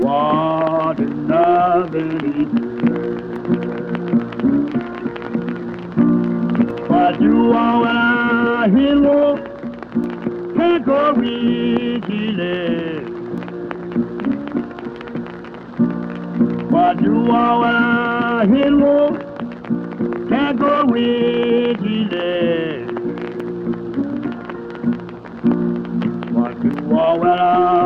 What another but you are a hero, can't go easily. But you are a hero, can't go easily. But you are